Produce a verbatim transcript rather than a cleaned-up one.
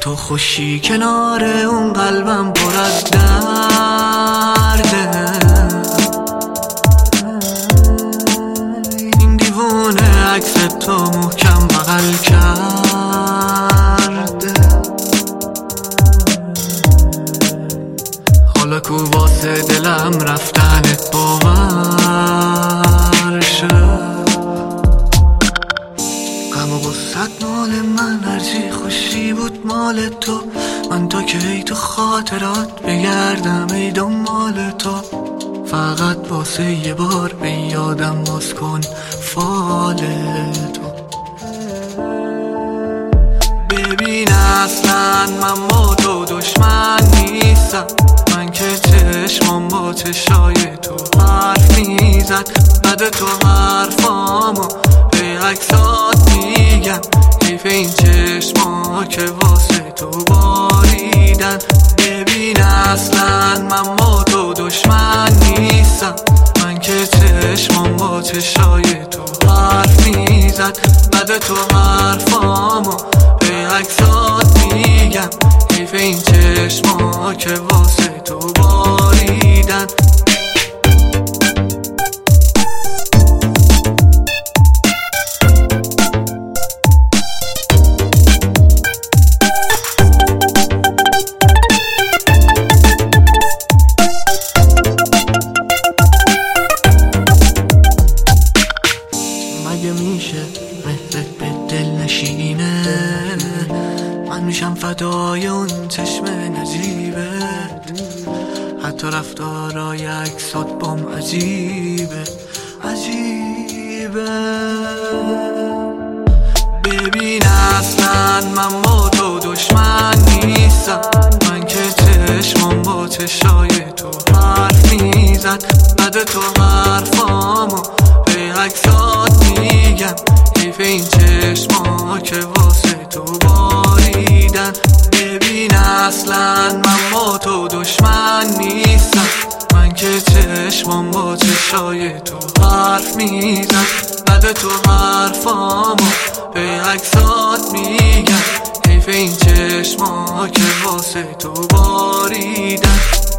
تو خوشی کنار اون قلبم پر از درده. این دیوونه عکس تو محکم بغل کرده. حالا کو واسه دلم رفتنت باور شد. غم و غصت مال من، هرچی خوشی بود مال تو. من تا که ای تو خاطرات بگردم ای دنبال تو. فقط واسه یه بار به یادم باز کن فال تو. ببین اصلا من با تو دشمن نیستم. من که چشمم با چشای تو حرف میزد. بعد تو حرفامو به عکسات میگم. حیف این چشما که واسه تو باریدن. ببین اصلا من با تو دشمن نیستم. من که چشمم با چشای تو حرف میزد. بعد تو حرفامو به عکسات میگم. حیف این چشما که واسه تو باریدن. مگه میشه مهرت به دل نشینه؟ من میشم فدای اون چشم نجیبت. حتی رفتارای عکسات بام عجیبه عجیبه. ببین اصلا من با تو دشمن نیستم. من که چشمم با چشای تو حرف میزد. بعد تو حرفامو به عکسات میگم. حیف این چشما که واسه تو باریدن. ببین اصلا من با تو دشمن نیستم. من که چشمم با چشای تو حرف میزن. بعد تو حرفامو به عکسات میگم. حیف این چشما که واسه تو باریدن.